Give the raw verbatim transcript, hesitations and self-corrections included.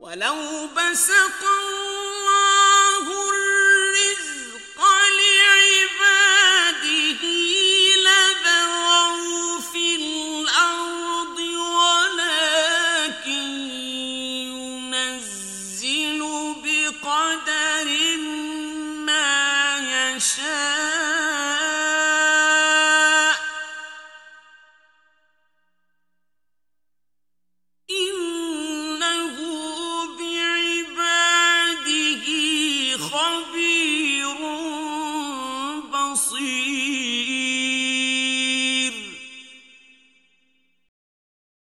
ولو بسط الله الرزق لعباده لبغوا في الأرض ولكن ينزل بقدر ما يشاء